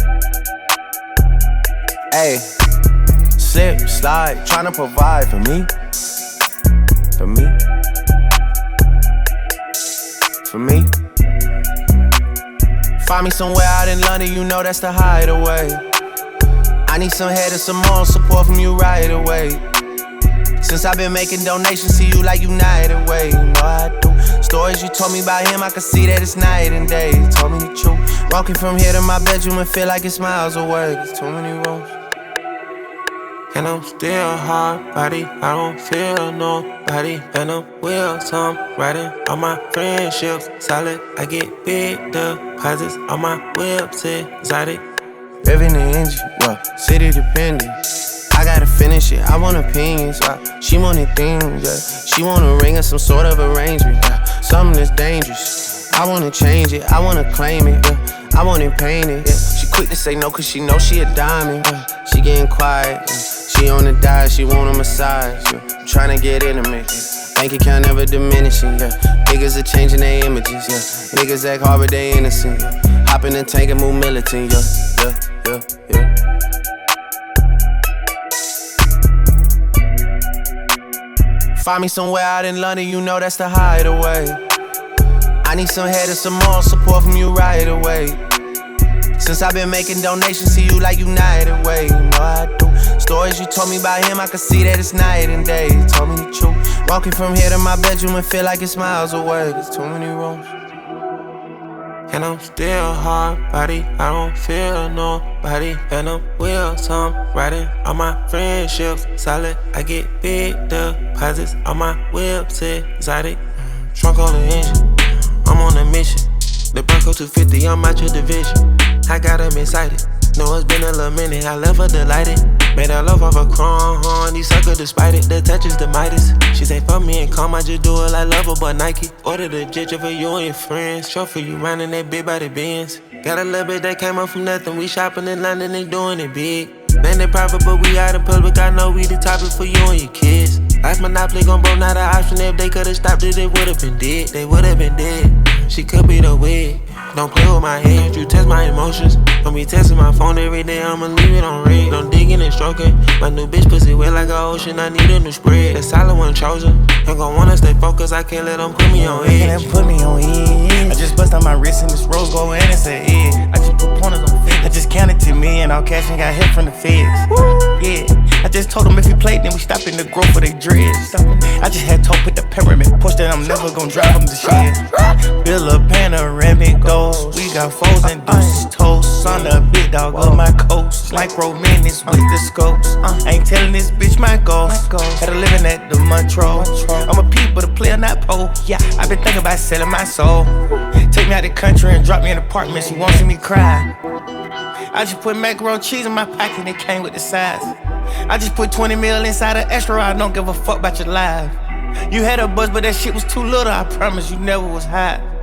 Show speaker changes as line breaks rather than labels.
Ayy, slip, slide, tryna provide for me. For me. For me. Find me somewhere out in London, you know that's the hideaway. I need some head and some more support from you right away. Since I've been making donations to you like United Way, you know I do. Stories you told me about him, I can see that it's night and day. You told me the truth. Walking from here to my bedroom and feel like it's miles away. There's too many rooms.
And I'm still hard body, I don't feel nobody. And I'm wheels, I'm riding on my friendships. Solid, I get big deposits on my whips, exotic.
Revving the engine, yeah, city dependent. I gotta finish it, I want opinions, she wanted things, yeah. She want a ring or some sort of arrangement, yeah. Something that's dangerous, I wanna change it, I wanna claim it, yeah. I want it painted, yeah. She quick to say no cause she know she a diamond, yeah. She getting quiet, yeah. She on the diet, she want a massage, yeah. I'm tryna get intimate, yeah. Bank account never diminishing, yeah. Niggas are changing their images, yeah. Niggas act hard but they innocent, yeah. Hop in the tank and move militant, yeah, yeah, yeah, yeah. Find me somewhere out in London, you know that's the hideaway. I need some head and some more support from you right away. Since I've been making donations to you like United Way, you know I do. Stories you told me about him, I can see that it's night and day. You told me the truth. Walking from here to my bedroom and feel like it's miles away. There's too many rooms.
And I'm still hard body, I don't feel nobody. And I'm wheels, I'm riding on my friendships. Solid, I get big deposits on my whips, exotic. Trunk on the engine, I'm on a mission. The Bronco 250, I'm out your division. I got them excited, know it's been a little minute. I left her delighted, made her love off a chrome. These suckers despite it, the touch is the Midas. She say fuck me and calm, I just do it like Lover but Nike. Ordered a jet for you and your friends. Show for you riding that big body Benz. Got a little bit that came up from nothing. We shopping in London and doing it big. Man, they private, but we out in public. I know we the topic for you and your kids. Life Monopoly gon' broke, not an option. If they could've stopped it, they would've been dead. They would've been dead. She could be the wig. Don't play with my head, you test my emotions. Don't be testing my phone every day, I'ma leave it on red. Don't digging and stroking. My new bitch pussy wet like an ocean, I need a new spread. The solid one chosen. Ain't gon' wanna stay focused, I can't let them put me on edge.
Put me on edge. I just bust on my wrist and this rose gold and it's an edge. I just put pointers on feds. I just counted to me and all cash and got hit from the feds. Yeah, I just told them if he played, then we stop in the growth for they dreads. I just had told put the pyramid push that I'm never gon' drive them to shit. Build a panoramic ghost. We got foes and deuces toast. On the big dog of my coast. Like romantics with the scopes. Ain't telling this bitch my goals. Had a living at the Montreux. I'm a peep but a player, not pole. Yeah, I been thinking about selling my soul. Take me out the country and drop me in an apartment. She won't see me cry. I just put macaroni cheese in my pocket and it came with the size. I just put 20 mil inside an extra. I don't give a fuck about your life. You had a buzz, but that shit was too little. I promise you never was hot.